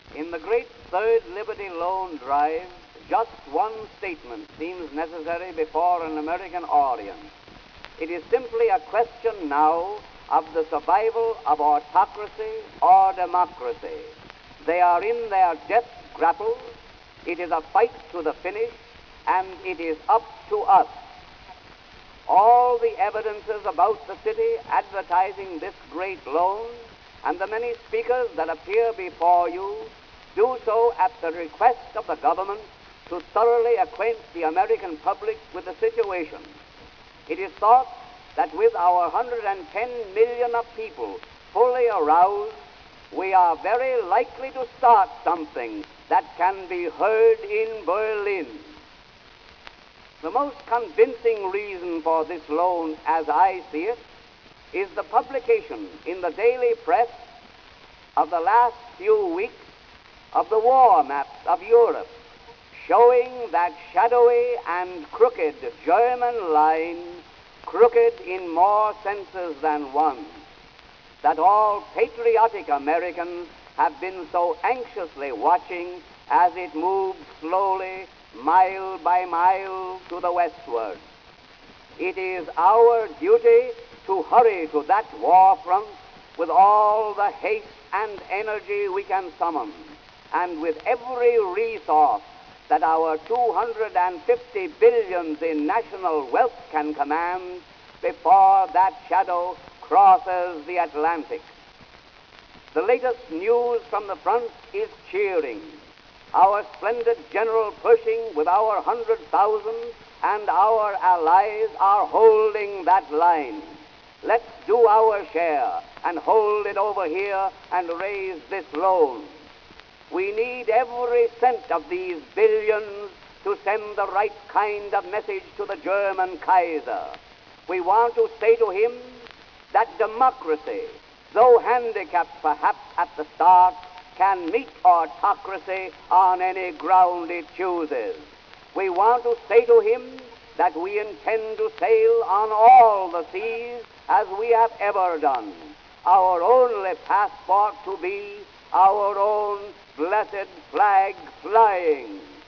In the great Third Liberty Loan Drive, just one statement seems necessary before an American audience. It is simply a question now of the survival of autocracy or democracy. They are in their death grapple. It is a fight to the finish, and it is up to us. All the evidences about the city advertising this great loan and the many speakers that appear before you do so at the request of the government to thoroughly acquaint the American public with the situation. It is thought that with our 110 million of people fully aroused, we are very likely to start something that can be heard in Berlin. The most convincing reason for this loan, as I see it, is the publication in the daily press of the last few weeks of the war maps of Europe, showing that shadowy and crooked German line, crooked in more senses than one, that all patriotic Americans have been so anxiously watching as it moves slowly, mile by mile, to the westward. It is our duty to hurry to that war front with all the haste and energy we can summon, and with every resource that our 250 billions in national wealth can command before that shadow crosses the Atlantic. The latest news from the front is cheering. Our splendid General Pershing with our 100,000 and our allies are holding that line. Let's do our share and hold it over here and raise this loan. We need every cent of these billions to send the right kind of message to the German Kaiser. We want to say to him that democracy, though handicapped perhaps at the start, can meet autocracy on any ground it chooses. We want to say to him that we intend to sail on all the seas as we have ever done. Our only passport to be our own blessed flag flying.